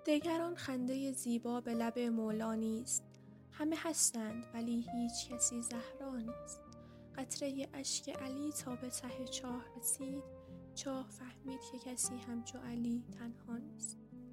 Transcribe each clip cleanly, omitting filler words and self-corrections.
دگران خنده زیبا به لب مولا نیست. همه هستند ولی هیچ کسی زهرا نیست. قطره اشک علی تا به ته چاه رسید، چاه فهمید که کسی همچو علی تنها نیست.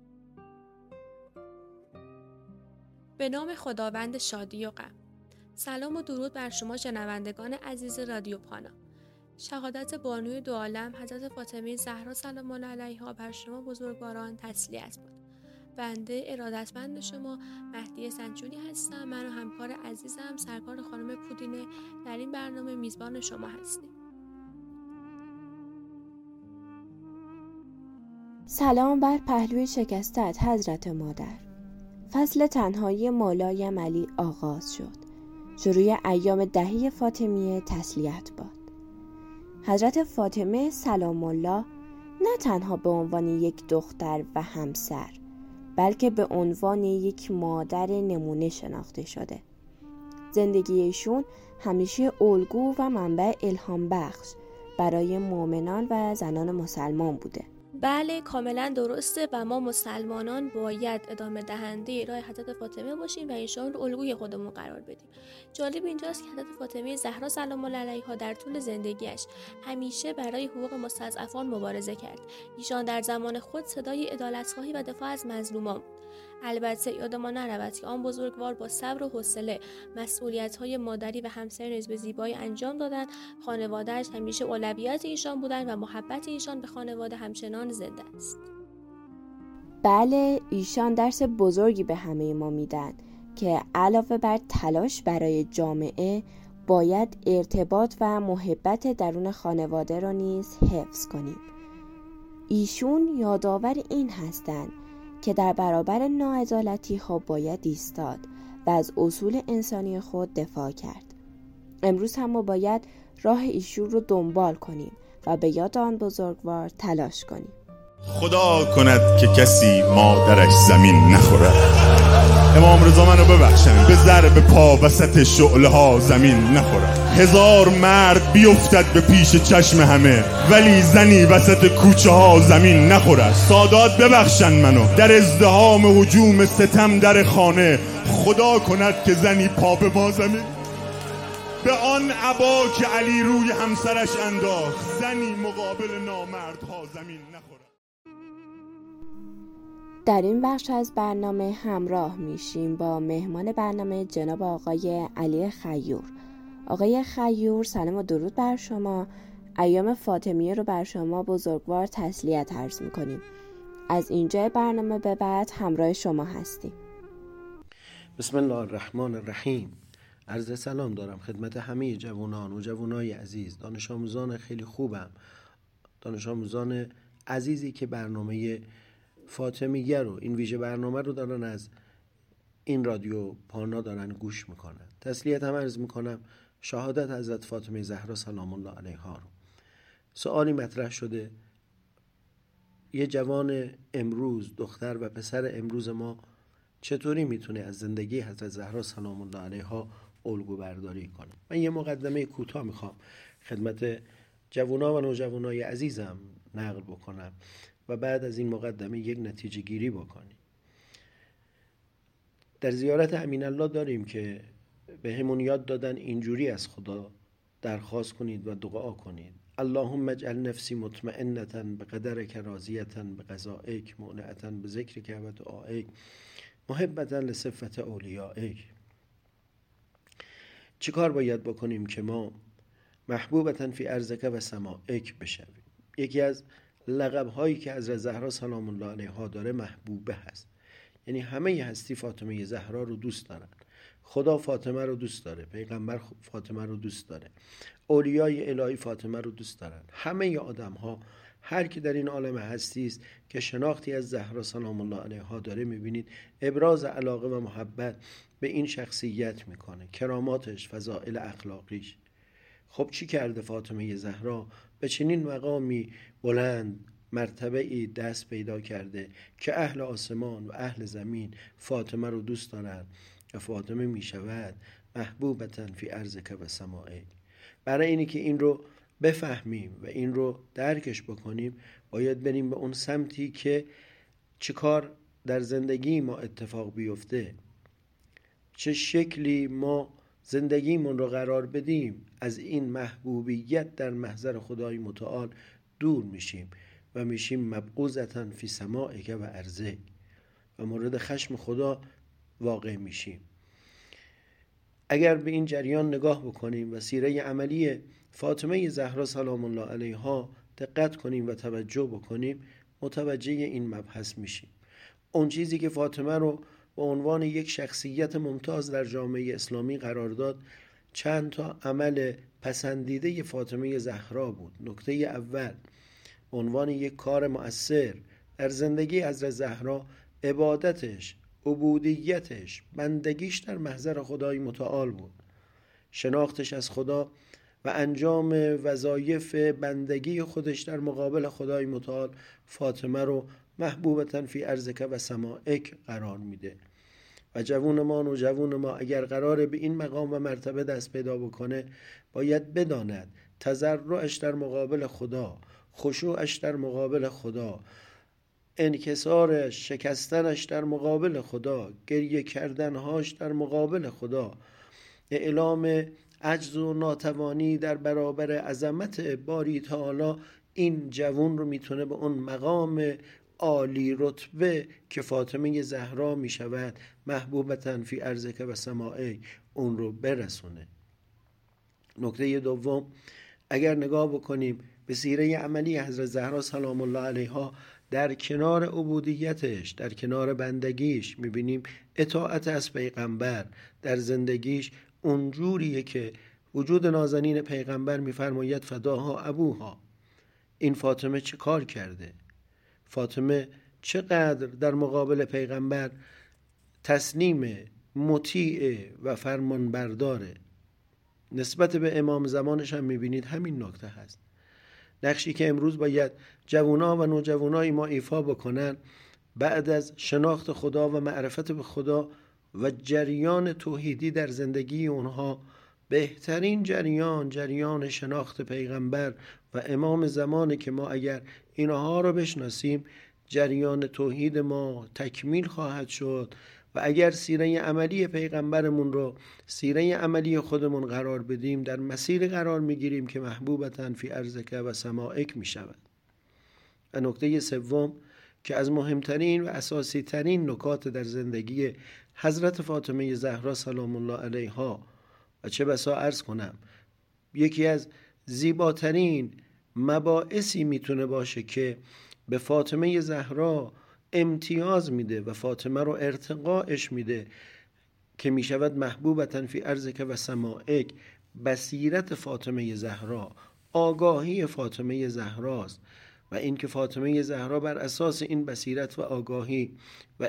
به نام خداوند شادی و غم. سلام و درود بر شما شنوندگان عزیز رادیو پانا. شهادت بانوی دو عالم حضرت فاطمه زهرا سلام الله علیها بر شما بزرگواران تسلیت باد. بنده ارادتمند شما مهدی سنجونی هستم. من و همکار عزیزم سرکار خانم پودینه در این برنامه میزبان شما هستیم. سلام بر پهلوی شکستت حضرت مادر. فصل تنهایی مولایم علی آغاز شد. شروع ایام دهی فاطمیه تسلیت باد. حضرت فاطمه سلام الله نه تنها به عنوان یک دختر و همسر، بلکه به عنوان یک مادر نمونه شناخته شده. زندگی ایشون همیشه الگو و منبع الهام بخش برای مؤمنان و زنان مسلمان بوده. بله، کاملا درسته و ما مسلمانان باید ادامه دهنده راه حضرت فاطمه باشیم و ایشان رو الگوی خودمون قرار بدیم. جالب اینجاست که حضرت فاطمه زهرا سلام الله علیها در طول زندگیش همیشه برای حقوق مستضعفان مبارزه کرد. ایشان در زمان خود صدای عدالت‌خواهی و دفاع از مظلومان بود. البته یادمان نرود که آن بزرگوار با صبر و حوصله مسئولیت‌های مادری و همسری نیز به زیبایی انجام دادند. خانواده‌اش همیشه اولویت ایشان بودند و محبت ایشان به خانواده همچنان زنده است. بله، ایشان درس بزرگی به همه ما میدن که علاوه بر تلاش برای جامعه باید ارتباط و محبت درون خانواده را نیز حفظ کنیم. ایشون یادآور این هستند که در برابر ناعدالتی ها باید ایستاد و از اصول انسانی خود دفاع کرد. امروز هم ما باید راه ایشون رو دنبال کنیم و به یاد آن بزرگوار تلاش کنیم. خدا کند که کسی مادرش زمین نخورد. امام رضا منو ببخشن، به ضرب پا وسط شعله ها زمین نخورد. هزار مرد بیفتد به پیش چشم همه، ولی زنی وسط کوچه ها زمین نخورد. سادات ببخشن منو، در ازدحام هجوم ستم در خانه، خدا کند که زنی پا به ما زمین. به آن عبا که علی روی همسرش انداخت، زنی مقابل نامردها زمین نخورد. در این بخش از برنامه همراه میشیم با مهمان برنامه جناب آقای علی خیور. آقای خیور سلام و درود بر شما. ایام فاطمیه رو بر شما بزرگوار تسلیت عرض میکنیم. از اینجا برنامه به بعد همراه شما هستیم. بسم الله الرحمن الرحیم. عرض سلام دارم خدمت همه جوانان و جوانای عزیز، دانش آموزان خیلی خوبم، دانش آموزان عزیزی که برنامه فاطمیه رو، این ویژه برنامه رو دارن از این رادیو پانا دارن گوش میکنن. تسلیت هم عرض میکنم شهادت حضرت فاطمه زهرا سلام الله علیها رو. سوالی مطرح شده، یه جوان امروز، دختر و پسر امروز ما چطوری میتونه از زندگی حضرت زهرا سلام الله علیها الگو برداری کنه؟ من یه مقدمه کوتاه میخوام خدمت جوانا و نوجوانای عزیزم نقل بکنم و بعد از این مقدمه یک نتیجه گیری بکنیم. در زیارت امین الله داریم که به همون یاد دادن اینجوری از خدا درخواست کنید و دعا کنید: اللهم اجعل نفسی مطمئنة بقدرک راضیة بقضائک مؤنعة بذکرک و دعائک محبة لصفة اولیائک. چی کار باید بکنیم که ما محبوبة فی ارضک و سمائک بشویم؟ یکی از لقب هایی که حضرت زهرا سلام الله علیها داره محبوبه هست. یعنی همه هستی فاطمه زهرا رو دوست دارن. خدا فاطمه رو دوست داره، پیغمبر فاطمه رو دوست داره، اولیای الهی فاطمه رو دوست دارن. همه آدم ها، هر کی در این عالم هستی است که شناختی از زهرا سلام الله علیها داره، میبینید ابراز علاقه و محبت به این شخصیت میکنه، کراماتش، فضائل اخلاقیش. خب چی کرده فاطمه زهرا؟ به چنین مقامی بلند مرتبه ای دست پیدا کرده که اهل آسمان و اهل زمین فاطمه رو دوست دارن و فاطمه می شود محبوبتن فی ارضک و سمائک. برای اینی که این رو بفهمیم و این رو درکش بکنیم، باید بریم به اون سمتی که چیکار در زندگی ما اتفاق بیفته، چه شکلی ما زندگیمون رو قرار بدیم، از این محبوبیت در محضر خدای متعال دور میشیم و میشیم مبغوضة فی سماعک و ارضک و مورد خشم خدا واقع میشیم. اگر به این جریان نگاه بکنیم و سیره عملی فاطمه زهرا سلام الله علیها دقت کنیم و توجه بکنیم، متوجه این مبحث میشیم. اون چیزی که فاطمه رو به عنوان یک شخصیت ممتاز در جامعه اسلامی قرار داد، چند تا عمل پسندیده فاطمه زهرا بود. نکته اول، عنوان یک کار مؤثر در زندگی حضرت زهرا، عبادتش، عبودیتش، بندگیش در محضر خدای متعال بود. شناختش از خدا و انجام وظایف بندگی خودش در مقابل خدای متعال فاطمه رو محبوبة فی ارضک و سماعک قرار میده. و جوون ما اگر قراره به این مقام و مرتبه دست پیدا بکنه، باید بداند تضرعش در مقابل خدا، خشوعش در مقابل خدا، انکسارش، شکستنش در مقابل خدا، گریه کردنهاش در مقابل خدا، اعلام عجز و ناتوانی در برابر عظمت باری تعالی، این جوان رو میتونه به اون مقام عالی رتبه که فاطمه زهرا میشود محبوبة فی ارضک و سماعک اون رو برسونه. نکته دوم، اگر نگاه بکنیم به سیره عملی حضرت زهرا سلام الله علیها، در کنار عبودیتش، در کنار بندگیش، میبینیم اطاعت از پیغمبر در زندگیش اونجوریه که وجود نازنین پیغمبر میفرماید فداها ابوها. این فاطمه چه کار کرده؟ فاطمه چقدر در مقابل پیغمبر تسلیم، مطیع و فرمان برداره. نسبت به امام زمانش هم میبینید همین نکته هست. نقشی که امروز باید جوونا و نوجوانای ما ایفا بکنن بعد از شناخت خدا و معرفت به خدا و جریان توحیدی در زندگی اونها، بهترین جریان شناخت پیغمبر و امام زمانه که ما اگر اینها رو بشناسیم، جریان توحید ما تکمیل خواهد شد. و اگر سیره عملی پیغمبرمون رو سیره عملی خودمون قرار بدیم، در مسیر قرار میگیریم که محبوبة فی ارضک و سماعک میشود. و نکته سوم که از مهمترین و اساسی ترین نکات در زندگی حضرت فاطمه زهرا سلام الله علیها و چه بسا عرض کنم یکی از زیباترین مباعثی میتونه باشه که به فاطمه زهرا امتیاز میده و فاطمه رو ارتقاش میده که میشود محبوبة فی ارضک و سماعک، بصیرت فاطمه زهرا، آگاهی فاطمه زهراست. و این که فاطمه زهرا بر اساس این بصیرت و آگاهی و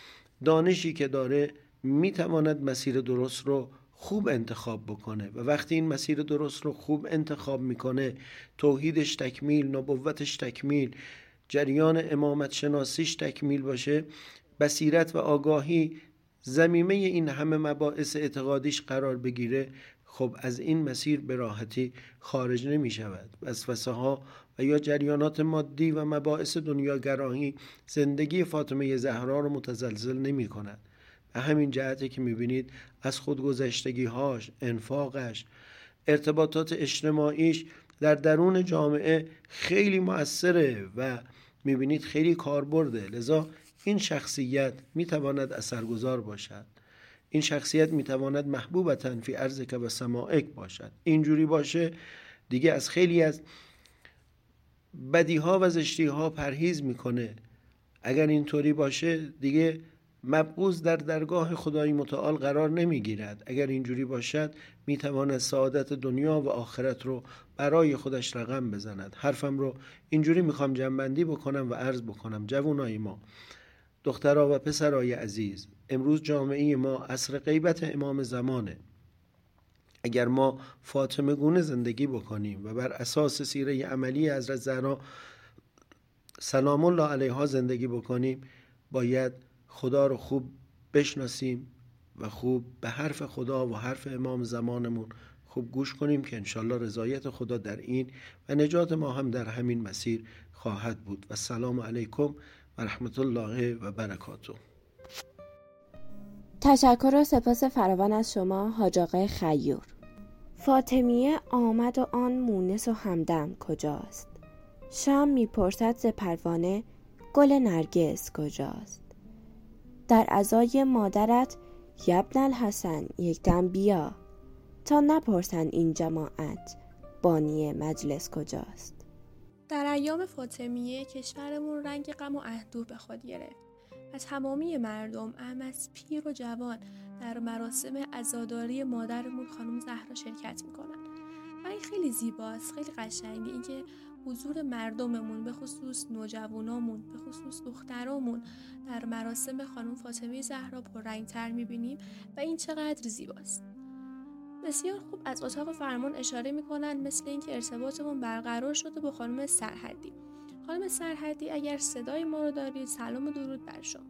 دانشی که داره میتواند مسیر درست رو خوب انتخاب بکنه و وقتی این مسیر درست رو خوب انتخاب میکنه، توحیدش تکمیل، نبوتش تکمیل، جریان امامت شناسیش تکمیل باشه، بصیرت و آگاهی زمینه این همه مباحث اعتقادیش قرار بگیره، خب از این مسیر به راحتی خارج نمی شود. وسوسه ها و یا جریانات مادی و مباحث دنیاگرایی زندگی فاطمه زهرا رو متزلزل نمی کند. به همین جهته که می بینید از خودگذشتگی هاش، انفاقش، ارتباطات اجتماعیش در درون جامعه خیلی مؤثره و می بینید خیلی کاربرده. لذا این شخصیت می تواند اثرگذار باشد. این شخصیت می تواند محبوبة فی ارضک و سماعک باشد. اینجوری باشه دیگه از خیلی از بدیها و زشتیها پرهیز میکنه. اگر اینطوری باشه دیگه مبغوض در درگاه خدای متعال قرار نمیگیرد. اگر اینجوری باشد میتواند سعادت دنیا و آخرت رو برای خودش رقم بزند. حرفم رو اینجوری میخوام جمع‌بندی بکنم و عرض بکنم جوانای ما، دخترها و پسرای عزیز، امروز جامعه ما عصر غیبت امام زمانه. اگر ما فاطمه گونه زندگی بکنیم و بر اساس سیره عملی حضرت زهرا سلام الله علیها زندگی بکنیم، باید خدا رو خوب بشناسیم و خوب به حرف خدا و حرف امام زمانمون خوب گوش کنیم که انشالله رضایت خدا در این و نجات ما هم در همین مسیر خواهد بود. و السلام علیکم و رحمت الله و برکاته. تشکر و سپاس فراوان از شما حاج آقای خیور. فاطمیه آمد و آن مونس و همدم کجاست؟ شمع میپرسد ز پروانه گل نرگس کجاست؟ در عزای مادرت یبن الحسن یک دم بیا، تا نپرسن این جماعت بانی مجلس کجاست؟ در ایام فاطمیه کشورمون رنگ غم و اندوه به خود گرفت و تمامی مردم از پیر و جوان در مراسم عزاداری مادرمون خانم زهرا شرکت میکنن و این خیلی زیباست، خیلی قشنگه اینکه حضور مردممون به خصوص نوجوانامون، به خصوص دخترامون در مراسم خانم فاطمه زهرا پررنگ‌تر میبینیم و این چقدر زیباست. بسیار خوب از اتاق فرمان اشاره میکنن مثل اینکه ارتباطمون برقرار شده با خانم سرحدی. خانم سرحدی اگر صدای ما رو دارید سلام و درود بر شما.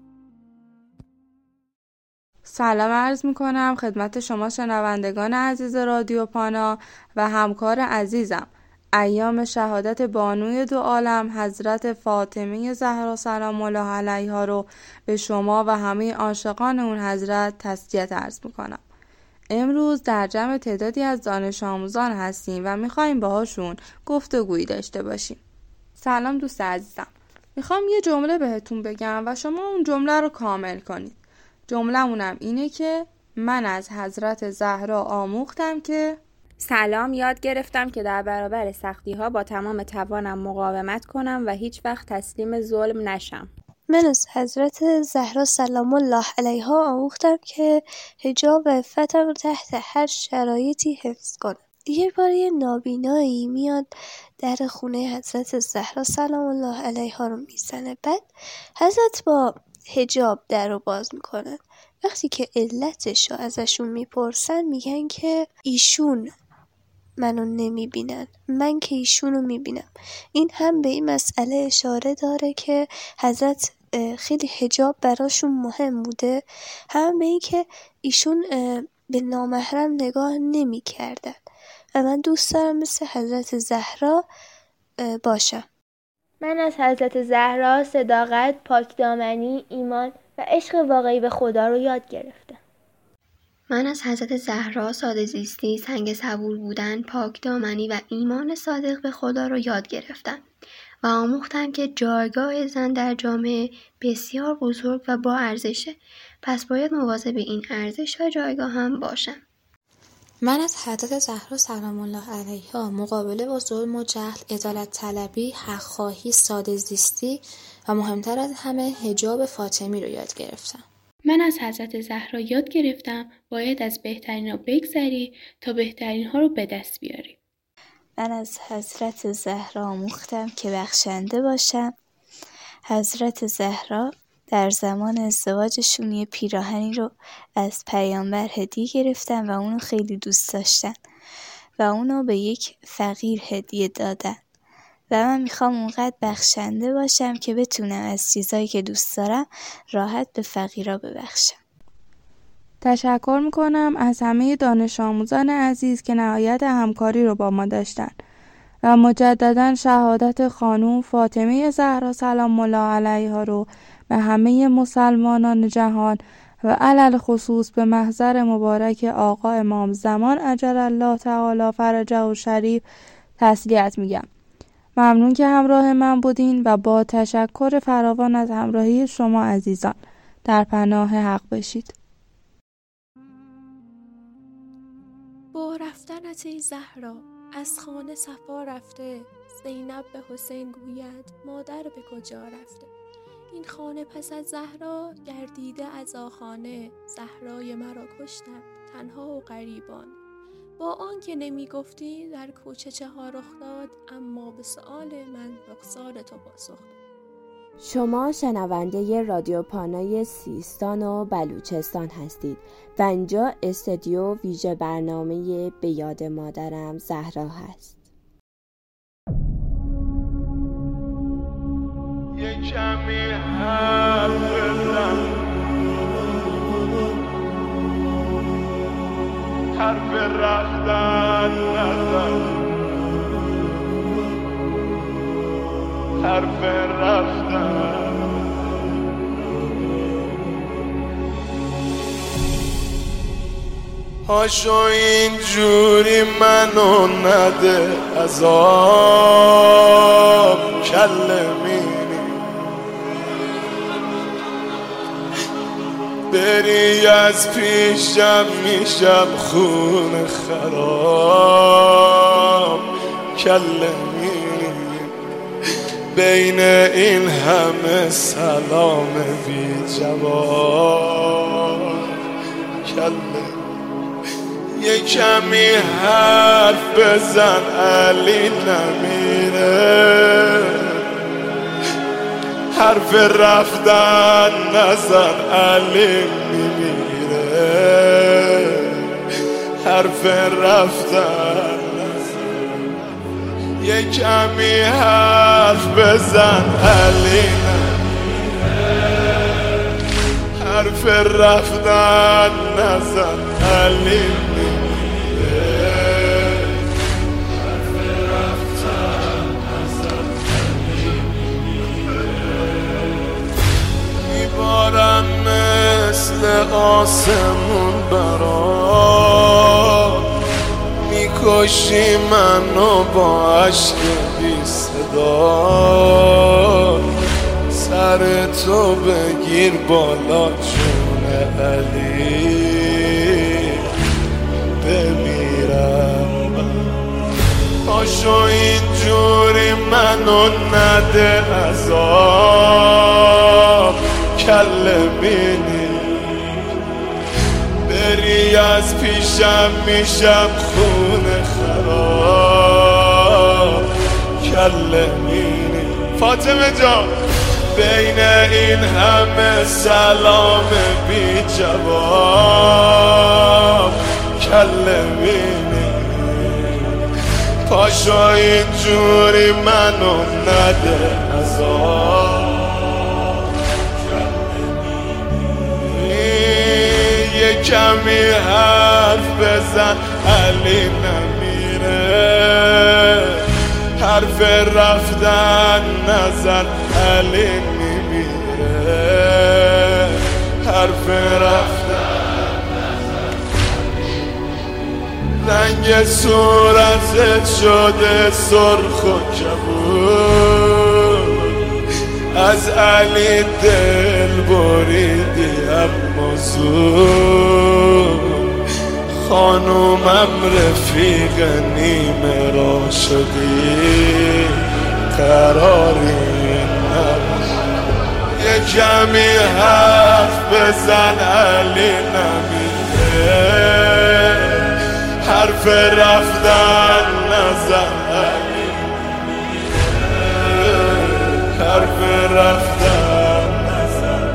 سلام عرض میکنم خدمت شما شنوندگان عزیز رادیو پانا و همکار عزیزم. ایام شهادت بانوی دو عالم حضرت فاطمه زهرا سلام الله علیها رو به شما و همه عاشقان اون حضرت تسلیت عرض میکنم. امروز در جمع تعدادی از دانش آموزان هستیم و میخوایم باهاشون گفتگویی داشته باشیم. سلام دوست عزیزم، میخوام یه جمله بهتون بگم و شما اون جمله رو کامل کنید. جمله‌مونم اینه که من از حضرت زهرا آموختم که سلام، یاد گرفتم که در برابر سختی‌ها با تمام توانم مقاومت کنم و هیچ وقت تسلیم ظلم نشم. من از حضرت زهرا سلام الله علیها آموختم که حجاب و عفتم رو تحت هر شرایطی حفظ کنم. یه بار یه نابینایی میاد در خونه حضرت زهرا سلام الله علیها رو میزنه، بعد حضرت با حجاب در رو باز میکنن. وقتی که علتش رو ازشون میپرسن میگن که ایشون منو نمیبینن، من که ایشون رو میبینم. این هم به این مسئله اشاره داره که حضرت خیلی حجاب براشون مهم بوده، هم به این که ایشون به نامحرم نگاه نمی کردن و من دوست دارم مثل حضرت زهرا باشم. من از حضرت زهرا صداقت، پاکدامنی، ایمان و عشق واقعی به خدا رو یاد گرفتم. من از حضرت زهرا ساده زیستی، سنگ صبور بودن، پاکدامنی و ایمان صادق به خدا رو یاد گرفتم و آموختم که جایگاه زن در جامعه بسیار بزرگ و با ارزشه، پس باید مواظب این ارزش و جایگاه هم باشم. من از حضرت زهرا سلام الله علیها مقابله با ظلم و جهل، عدالت طلبی، حق خواهی، ساده زیستی و مهمتر از همه حجاب فاطمی رو یاد گرفتم. من از حضرت زهرا یاد گرفتم باید از بهترین ها بگذری تا بهترین ها رو به دست بیاری. من از حضرت زهرا آموختم که بخشنده باشم. حضرت زهرا در زمان ازدواجشون یه پیراهنی رو از پیامبر هدیه گرفتن و اونو خیلی دوست داشتن و اونو به یک فقیر هدیه دادن و من میخوام اونقدر بخشنده باشم که بتونم از چیزایی که دوست دارم راحت به فقیرا ببخشم. تشکر میکنم از همه دانش آموزان عزیز که نهایت همکاری رو با ما داشتن و مجددا شهادت خانم فاطمه زهرا سلام الله علیها رو به همه مسلمانان جهان و علل خصوص به محضر مبارک آقا امام زمان عجل الله تعالی فرجه و شریف تسلیت میگم. ممنون که همراه من بودین و با تشکر فراوان از همراهی شما عزیزان در پناه حق بشید. با رفتنت ای زهرا از خانه صفا رفته، زینب به حسین گوید مادر به کجا رفته. این خانه پس از زهرا گردیده از آخانه، زهرای مرا کشتم تنها و غریبان. با آن که نمی گفتی در کوچه چه ها رخ داد، اما به سؤال من رخسار تو پاسخ داد. شما شنونده رادیو پانای سیستان و بلوچستان هستید و اینجا استودیو ویژه برنامه به یاد مادرم زهرا هست. یه کمی حرف بزن، حرف رفتن نزن، حرف رفتن هاشو اینجوری منو نده عذاب کلمینی بری از پیشم میشم خون خراب کلمینی بین این همه سلام بی جواب کلمینی یه کمی حرف بزن علی نمیره حرف رفتن نزن علی میمیره حرف رفتن نزن یه کمی حرف بزن علی نمیره حرف رفتن نزن علی میبارم مثل آسمون برات میکشی منو با عشق بی صدا سر تو بگیر بالا جون علی بمیرم پاشو اینجوری منو نده عذاب کلمینی بری از پیشم میشم خون خراب کلمینی فاطمه جان بین این همه سلام بی جواب کلمینی پاشو اینجوری منو نده عذاب یه کمی حرف بزن علی نمیره حرف رفتن نزن علی میمیره حرف رفتن نزن رنگ صورتت شده سرخ و کبود از علی دل بریدی اما زود خانومم رفیق نیمه را شدی قراری نبود یه کمی حرف بزن علی نمیره حرف رفتن نزن علی حرف رفتن نزن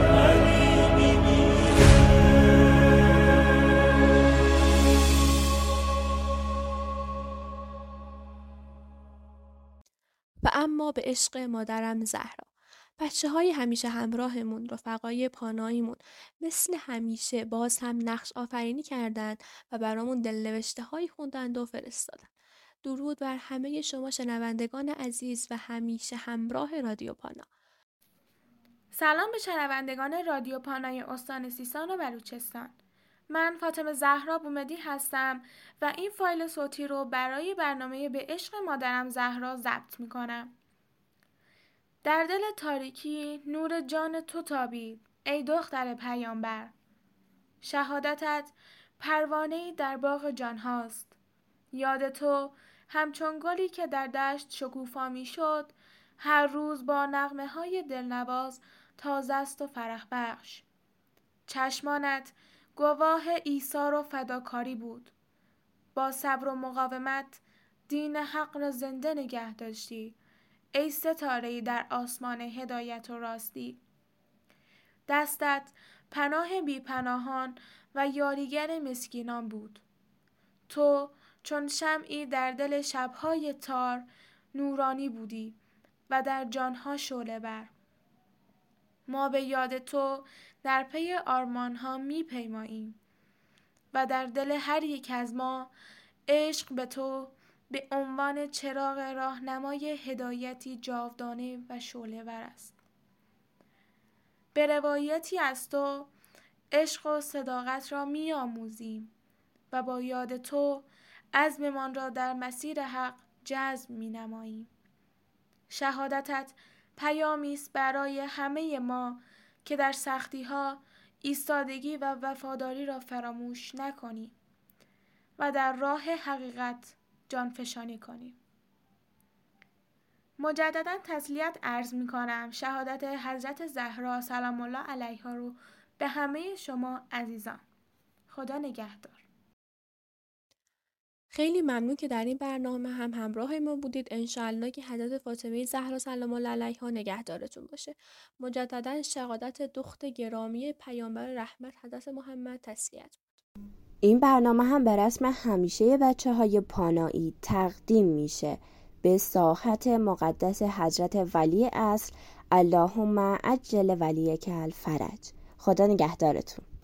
و اما به عشق مادرم زهرا. بچه‌های همیشه همراهمون، رفقای پاناییمون مثل همیشه باز هم نقش آفرینی کردند و برامون دلنوشته‌هایی خوندند و فرستادن. درود بر همه شما شنوندگان عزیز و همیشه همراه رادیو پانا. سلام به شنوندگان رادیو پانای استان سیستان و بلوچستان. من فاطمه زهرا بومدی هستم و این فایل صوتی رو برای برنامه به عشق مادرم زهرا ضبط می‌کنم. در دل تاریکی نور جان تو تابید ای دختر پیامبر. شهادتت پروانه‌ای در باغ جان هاست. یاد تو همچون گلی که در دشت شکوفا می‌شد، هر روز با نغمه‌های دلنواز تازه است و فرح بخش. چشمانت گواه ایثار و فداکاری بود. با صبر و مقاومت دین حق را زنده نگه داشتی ای ستاره‌ای در آسمان هدایت و راستی. دستت پناه بی پناهان و یاریگر مسکینان بود. تو چون شمعی در دل شب‌های تار نورانی بودی و در جانها شعله بر. ما به یاد تو در پی آرمانها می پیماییم و در دل هر یک از ما عشق به تو به عنوان چراغ راهنمای هدایتی جاودانه و شعله‌ور است. به روایتی از تو عشق و صداقت را می‌آموزیم و با یاد تو عزممان را در مسیر حق جزم می‌نماییم. شهادتت پیامی است برای همه ما که در سختی‌ها ایستادگی و وفاداری را فراموش نکنیم و در راه حقیقت جانفشانی کنیم. مجددا تسلیت عرض می‌کنم شهادت حضرت زهرا سلام الله علیها رو به همه شما عزیزان. خدا نگهدار. خیلی ممنون که در این برنامه هم همراه ما بودید. انشاءالله که حضرت فاطمه زهرا سلام الله علیها نگهدارتون باشه. مجددا شهادت دختر گرامی پیامبر رحمت حضرت محمد تسلیت بود. این برنامه هم به رسم همیشه بچه‌های پانایی تقدیم میشه به ساحت مقدس حضرت ولی عصر اللهم عجل ولیک الفرج. خدا نگهدارتون.